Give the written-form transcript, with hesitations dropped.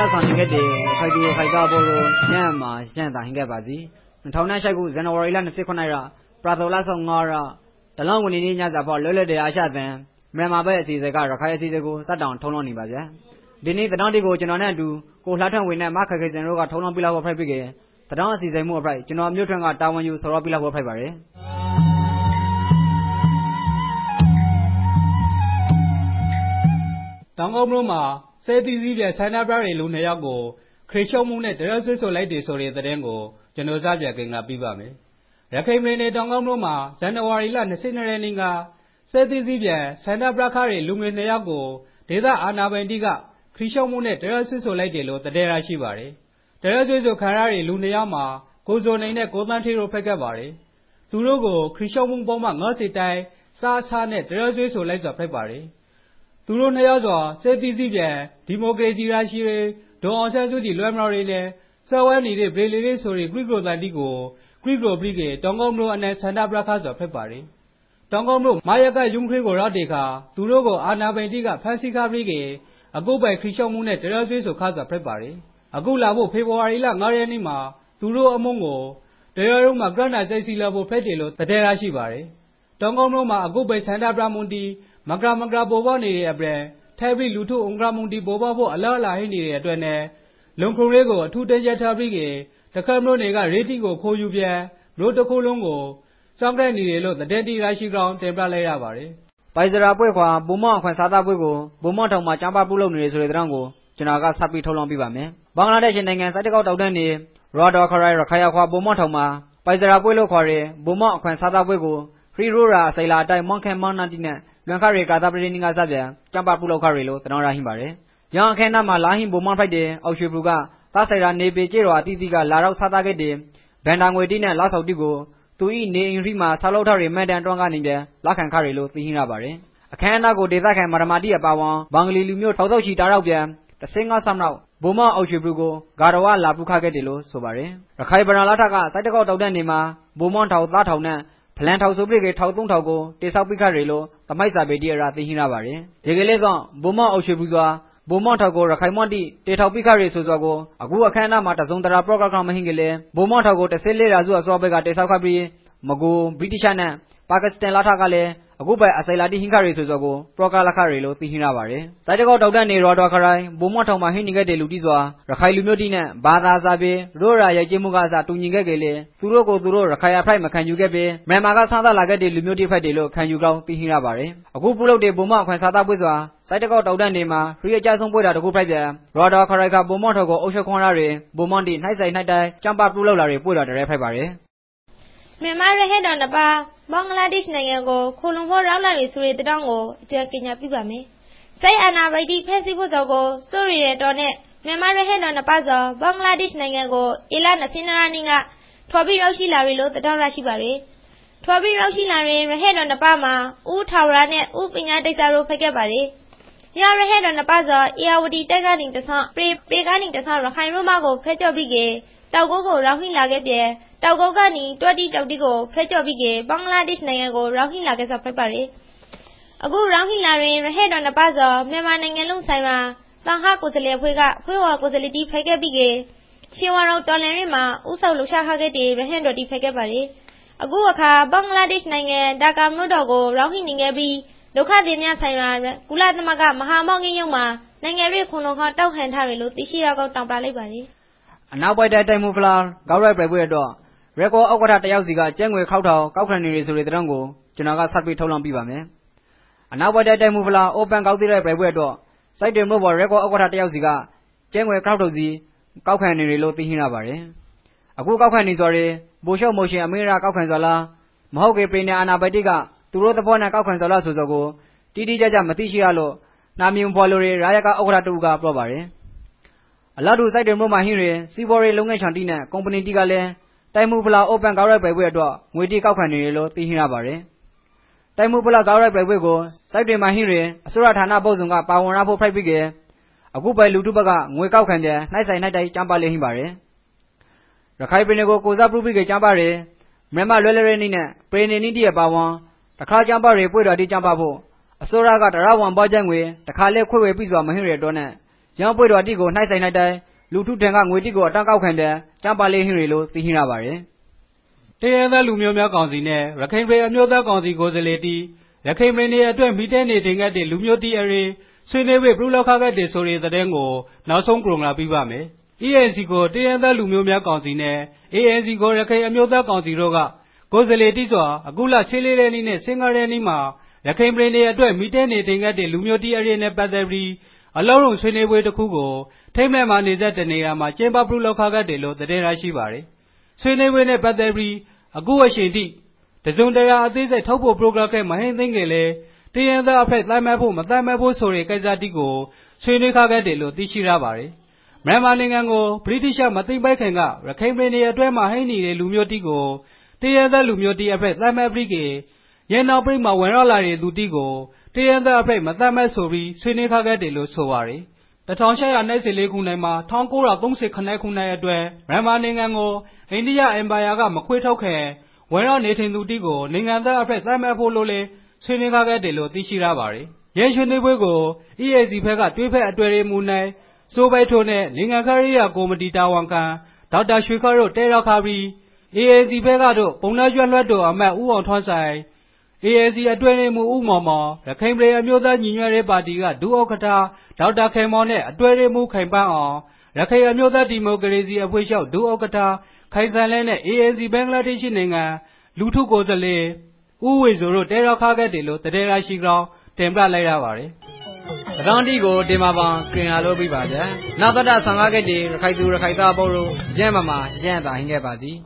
ဆောင်နေခဲ့တဲ့ခိုင်တူခိုင်ကားဘောလိုညံမှာရှမ်းတာဟင်ခဲ့ပါစီ2019ခုဇန်နဝါရီလ29ရက်ပရာတော်လဆောင်9ရက်တလောင်းဝင်နေညစာဖို့လွတ်လပ်တဲ့အာရှသံမြန်မာဘက်အစီအစဉ်ကရခိုင်အစီအစဉ်ကိုစတောင်ထုံးလုံးနေပါဗျာဒီနေ့တနောင်းတီကိုကျွန်တော်နဲ့အတူကိုလှထွန်းဝင်နဲ့မခက်ခဲစင်တို့ကထုံးလုံးပြလောက်ဖို့ဖိုက်ပြီးခဲ့တနောင်းအစီအစဉ်မှုအဖိုက်ကျွန်တော်မြို့ထွန်းကတာဝန်ယူဆော်ရပြလောက်ဖို့ဖိုက်ပါတယ်တောင်ကုန်းမြို့မှာဆဲသီးစည်းပြဆန္ဒပြတွေလူ2ယောက်ကိုခရစ်ရှုံမှုနဲ့တရားစွဲဆိုလိုက်တယ်ဆိုတဲ့သတင်းကိုကျွန်တော်စပြကင်ကပြပါမယ်။ရခိုင်ပြည်နယ်တောင်ကုန်းမြို့မှာဇန်နဝါရီလ22ရက်နေ့ကဆဲသီးစည်းပြဆန္ဒပြခါတွေလူငယ်2ယောက်ကိုဒေသအာဏာပိုင်တွေကခရစ်ရှုံမှုနဲ့တရားစွဲဆိုလိုက်တယ်လို့သတင်းရရှိပါတယ်။တရားစွဲဆိုခံရတဲ့လူ2ယောက်မှာကိုဇော်နိုင်နဲ့ကိုသန်းထေးတို့ဖက်ခဲ့ပါတယ်။သူတို့ကိုခရစ်ရှုံမှုပုံမှန်90တိုင်းစားစားနဲ့တရားစွဲဆိုလိုက်စွာဖက်ပါတယ်။သူတို့2ယောက်စွာဆဲသီးစည်းပြဒီမိုကရေစီရရှိရေးဒေါ်အောင်ဆန်းစုကြည်လွှဲမတော်ရေးနဲ့စောဝဲနေတဲ့ဗြေလီလေးဆိုတဲ့ဂရိကိုတန်တီကိုဂရိကိုပြီးကတောင်ကုန်းမြို့အနဲ့ဆန္ဒပြခါစွာဖက်ပါတယ်။တောင်ကုန်းမြို့မာရကယုံခေကိုရောက်တဲ့အခါသူတို့ကိုအာနာပိုင်တီကဖမ်းဆီးခါပြီးကအခုပိုင်ခရစ်ရှုံမှုနဲ့တရားစွဲဆိုခါစွာဖက်ပါတယ်။အခုလာဖို့ဖေဖော်ဝါရီလ9ရက်နေ့မှာသူတို့အမုန်းကိုတရားရုံးမှာကရဏစိတ်စီလာဖို့ဖက်တယ်လို့သတင်းရရှိပါတယ်။တောင်ကုန်းမြို့မှာအခုပိုင်ဆန္ဒပြမှုတီမကရာပေါ်ပေါက်နေတဲ့အပြင်ထိုင်ပြီးလူထုအုံကြမှုတီပေါ်ပေါက်ဖို့အလားအလာဟိနေတဲ့အတွက်နဲ့လုံခုံလေးကိုအထူးတင်းကျပ်ထားပြီးတခါမျိုးတွေကရေတီကိုခိုးယူပြန်မြို့တစ်ခုလုံးကိုစောင့်ကြနေတယ်လို့သတင်းတီရရှိကြောင်းတင်ပြလိုက်ရပါတယ်။ပိုင်စရာပွဲခွာဘုံမော့အခွင့်စားသားပွဲကိုဘုံမော့ထောင်မှာကျမ်းပပြုလုပ်နေတယ်ဆိုတဲ့သတင်းကိုကျွန်တော်ကစပြီးထုတ်လွှင့်ပြပါမယ်။ဘင်္ဂလားဒေ့ရှ်နိုင်ငံစိုက်တကောက်တောက်တန်းနေရော်တော်ခရိုင်ရခိုင်ခွာဘုံမော့ထောင်မှာပိုင်စရာပွဲလို့ခေါ်တဲ့ဘုံမော့အခွင့်စားသားပွဲကိုခရီးရိုးရာအစိလာအတိုင်းမောင်ခဲမောင်နာတီနဲ့လွန်ခရီကာတာပရိနိကစပြန်ကျမ်းပပြုလုပ်ခရီလို့တနောရဟင်းပါတယ်။ရောင်အခဲနာမှာလာဟင်းဘုံမော့ဖိုက်တဲ့အောက်ရွှေဘူကသားဆိုင်ရာနေပေကျေတော်အတီးတီကလာတော့စားသားခဲ့တဲ့ဗန်ဒါငွေတီနဲ့လာဆောက်တီကိုသူဤနေအင်ရီမှာဆောက်လုပ်ထားတဲ့မန်တန်တွန်းကနေပြန်လက်ခံခရီလို့သိဟင်းရပါတယ်။အခမ်းအနားကိုဒေသခံမာရမာတီအပါဝန်ဘင်္ဂလီလူမျိုးထောက်တော့ချီတာတော့ပြန်35ဆမ်နောက်ဘုံမော့အောက်ရွှေဘူကိုဂါရဝလာပုခခဲ့တယ်လို့ဆိုပါတယ်။ရခိုင်ပရလာထကစိုက်တကောက်တောက်တဲ့နေမှာဘုံမော့ထောက်သားထောင်နဲ့ဖလန်ထောက်ဆိုပြကေထောက်3ထောက်ကိုတိဆောက်ပိခရလို့တမိုက်စာပေတီအရာသိဟင်းရပါတယ်ဒီကလေးကဘုံမော့အောက်ရွှေဘူးစွာဘုံမော့ထောက်ကိုရခိုင်မော့တီတေထောက်ပိခရဆိုစွာကိုအခုအခမ်းအနားမှာတစုံတရာပရောဂရမ်မဟင်းကလေးဘုံမော့ထောက်ကို14ရာစုအစောဘက်ကတိဆောက်ခပြီးမကူဗြိတိရှနဲ့ပါကစ္စတန်လာထကလည်းအခုပဲအစိလာတီဟင်းခရဆိုစွာကိုပရောဂရခရလို့သိဟင်းရပါတယ်စိုက်တကောက်တောက်တဲ့နေရော်တော်ခရိုင်ဘုံမော့ထောက်မှာဟင်းနေခဲ့တဲ့လူတီစွာရခိုင်လူမျိုးတီနဲ့ဘာသာစာပေရိုးရာရဲ့ကျင်းမှုကစားတူညီခဲ့ကြလေသူတို့ကိုသူတို့ရခိုင်အဖိုက်မခံယူခဲ့ပေမြန်မာကစားသားလာခဲ့တဲ့လူမျိုးတီဖက်တယ်လို့ခံယူကောင်းသိဟင်းရပါတယ်အခုပြုလုပ်တဲ့ဘုံမော့အခွင့်စားသားပွဲစွာစိုက်တကောက်တောက်တဲ့နေမှာခရီးအကြဆုံးပွဲတာတခုဖိုက်ပြန်ရော်တော်ခရိုင်ကဘုံမော့ထောက်ကိုအုပ်ချုပ်ခွန်ရတွေဘုံမော့တီနှိုက်ဆိုင်နှိုက်တိုင်းကျမ်းပပြုလုပ်လာတွေပွဲတော်တရဲဖိုက်ပါတယ်မြန်မာရဟဲ့တော်နှစ်ပါးဘင်္ဂလားဒေ့ရှ်နိုင်ငံကိုခိုလုံဖို့ရောက်လာပြီဆိုတဲ့တောင်းကိုအကြံပညာပြပါမယ်။စိတ်အာဏာပိုင်တီဖက်စီဖို့တော်ကိုစိုးရတဲ့တော်နဲ့မြန်မာရဟဲ့တော်နှစ်ပါးသောဘင်္ဂလားဒေ့ရှ်နိုင်ငံကိုဧလ22ရက်နေ့ကထွာပြီးရောက်ရှိလာပြီလို့တောင်းရရှိပါတယ်။ထွာပြီးရောက်ရှိလာရင်ရဟဲ့တော်နှစ်ပါးမှာဦးထာဝရနဲ့ဦးပညာတိတ်စာတို့ဖက်ခဲ့ပါတယ်။ရဟဲ့တော်နှစ်ပါးသောအေယာဝတီတက်ကနေတဆပေကနေတဆရခိုင်ရိုးမကိုဖက်ကြော်ပြီးတောက်ကုန်းကိုရောက်ရှိလာခဲ့ပြဲတောက်ကုန်းကနေတွတ်တီတောက်တီကိုဖက်ကြော်ပြီးဘင်္ဂလားဒေ့ရှ်နိုင်ငံကိုရောက်ရှိလာခဲ့စွာဖက်ပါတယ်။အခုရောက်ရှိလာရင်ရဟဲ့တော်နှစ်ပါးသောမြန်မာနိုင်ငံလုံးဆိုင်မှာသံဃာကိုယ်စားလှယ်အဖွဲ့ကဖွဲ့ဝါကိုယ်စားလှယ်တီဖက်ခဲ့ပြီးရှင်ဝါတော်တော်လန်ရင်းမှာဥဆောင်လှူရှားခဲ့တဲ့ရဟဲ့တော်တီဖက်ခဲ့ပါတယ်။အခုအခါဘင်္ဂလားဒေ့ရှ်နိုင်ငံဒါကာမြို့တော်ကိုရောက်ရှိနေခဲ့ပြီးဒုက္ခသည်များဆိုင်ရာကုလသမဂ္ဂမဟာမောင်ကြီးရုံးမှာနိုင်ငံရေးခုံလုံးခတောက်ခံထားတယ်လို့သိရှိရကောက်တောင်းပလိုက်ပါတယ်။အနောက်ပိုင်းတိုင်းမှုဖလားကောက်ရိုက်ပွဲအတွက်ရက်ကောအောက်ကထတယောက်စီကကျဲငွေခောက်ထောင်ကောက်ခံနေရဆိုတဲ့တဲ့ကိုကျွန်တော်ကဆက်ပြီးထုတ်လွှင့်ပြပါမယ်။အနောက်ပိုင်းတိုင်းမှုဖလား Open ကောက်သေးတဲ့ပွဲအတွက်စိုက်တယ်မို့ပေါ်ရက်ကောအောက်ကထတယောက်စီကကျဲငွေခောက်ထောင်စီကောက်ခံနေတယ်လို့သိရှိရပါတယ်။အခုကောက်ခံနေဆိုရင်ဘိုလ်ချုပ်မိုရှင်အမေရာကောက်ခံဆိုလားမဟုတ်ကေပင်နဲ့အာနာပိုင်တိကသူတို့သဘောနဲ့ကောက်ခံဆိုလားဆိုကိုတီးတီးကြကြမသိရှိရလို့နာမည်ဖော်လို့ရာရကအောက်ကထတူကပြောပါတယ်။အလားတူစိုက်တယ်မို့မှဟင်းရစီဘော်ရီလုပ်ငန်းချန်တီနဲ့ကုမ္ပဏီတီကလည်းတိုင်မှုဖလား Open ကောက်ရိုက်ပွဲအတွက်ငွေတီကောက်ခံနေတယ်လို့သိရှိရပါတယ်။တိုင်မှုဖလားကောက်ရိုက်ပွဲကိုစိုက်တယ်မှဟင်းရအစိုးရဌာနပုစုံကပါဝင်ရဖို့ဖိုက်ပြီးအခုပဲလူထုဘက်ကငွေကောက်ခံတဲ့နှိုက်ဆိုင်နှိုက်တိုင်းကျမ်းပါလေဟင်းပါတယ်။ရခိုင်ပြည်နယ်ကိုကိုစားပြုပြီးကျမ်းပါရမြန်မာလွယ်လွယ်နေနဲ့ပြည်နေနည်းတည်းပါဝင်တခါကျမ်းပါရပွဲတော်တီကျမ်းပါဖို့အစိုးရကတရဝန်ပွားချက်ငွေတခါလဲခွေဝေပြီးစွာမဟင်းရတော့နဲ့ရန်ပွေတော်တိကိုနှိုက်ဆိုင်လိုက်တဲ့လူထုထံကငွေတိကိုအတန်းကောက်ခံတဲ့ကျမ်းပါလေးဟင်းတွေလို့သိရှိရပါတယ်။တိုင်းရင်းသားလူမျိုးများကောင်စီနဲ့ရခိုင်ပြည်အမျိုးသားကောင်စီကိုယ်စားလှယ်တီရခိုင်ပြည်နယ်အတွက်မိတဲနေတင်ခဲ့တဲ့လူမျိုးတီအရေးဆွေးနွေးပွဲပြုလုပ်ခဲ့တဲ့ဆိုတဲ့တဲ့ကိုနောက်ဆုံးကြုံလာပြီးပါမယ်။ ANC ကိုတိုင်းရင်းသားလူမျိုးများကောင်စီနဲ့ ANC ကိုရခိုင်အမျိုးသားကောင်စီတို့ကကိုယ်စားလှယ်တီစွာအခုလ6ရက်နေ့နဲ့15ရက်နေ့မှာရခိုင်ပြည်နယ်အတွက်မိတဲနေတင်ခဲ့တဲ့လူမျိုးတီအရေးနဲ့ပတ်သက်ပြီးအလုံးစုံဆွေးနွေးပွဲတစ်ခုကိုထိမ့်မဲ့မှာနေတဲ့တနေရာမှာကျင်းပပြုလုပ်ခဲ့တယ်လို့သတင်းရရှိပါတယ်။ဆွေးနွေးပွဲနဲ့ပတ်သက်ပြီးအခုအချိန်ထိတစုံတရာအသေးစိတ်ထုတ်ဖို့ပရိုဂရမ်ခဲ့မဟင်းသိန်းကလေးတိုင်းရင်းသားအဖက်သတ်မှတ်ဖို့မသတ်မှတ်ဖို့ဆိုတဲ့ကိစ္စတိကိုဆွေးနွေးခဲ့တယ်လို့သိရှိရပါတယ်။မြန်မာနိုင်ငံကိုဗြိတိရှ်မသိမ်းပိုက်ခင်ကရခိုင်ပြည်နယ်အတွင်းမှာဟိနေတဲ့လူမျိုးတိကိုတိုင်းရင်းသားလူမျိုးတိအဖက်သတ်မှတ်ပြီးရင်းနောက်ပြည်မှာဝင်ရောက်လာတဲ့သူတိကိုတိုင်းရင်းသားအဖက်မသတ်မှတ်ဆိုပြီးဆွေးနွေးခဲ့တယ်လို့ဆိုပါတယ်။1894ခုနှစ်မှာ1938ခုနှစ်အတွင်းမြန်မာနိုင်ငံကိုအိန္ဒိယအင်ပါယာကမခွဲထုတ်ခင်ဝင်ရောက်နေထိုင်သူတိကိုနိုင်ငံသားအဖက်သတ်မှတ်ဖို့လို့လည်းဆွေးနွေးခဲ့တယ်လို့သိရှိရပါတယ်။ရင်းဆွေးနွေးပွဲကို EAC ဘက်ကတွဲဖက်အတွဲရေးမှူးနိုင်စိုးပိုက်ထိုးနဲ့နိုင်ငံခရီးရာကော်မတီတာဝန်ခံဒေါက်တာရွှေခါတို့တက်ရောက်ခဲ့ပြီး ANC ဘက်ကတော့ပုံနှကျွတ်လွှတ်တော်အမတ်ဦးအောင်ထွန်းဆိုင် ANC အတွင်းရေးမှူးဦးမော်မော်ရခိုင်ပြည်အမျိုးသားညီညွတ်ရေးပါတီကဒုဥက္ကဋ္ဌဒေါက်တာခေမော်နဲ့အတွင်းရေးမှူးခိုင်ပန်းအောင်ရခိုင်အမျိုးသားဒီမိုကရေစီအဖွဲ့ချုပ်ဒုဥက္ကဋ္ဌခိုင်ဆန်လဲနဲ့ ANC ဘင်္ဂလားဒေ့ရှ်နိုင်ငံလူထုကိုယ်စားလှယ်ဦးဝေဆိုတို့တက်ရောက်ခဲ့တယ်လို့သတင်းရရှိကြောင်းတင်ပြလိုက်ရပါတယ်။သတင်းတီကိုတင်ပါပါကင်လာလို့ပြပါဗျာ။နောက်တော့15ကတိရခိုင်သူရခိုင်သားအပေါင်းတို့ကျမ်းမာမှာကျမ်းသာဟင်းခဲ့ပါစီ။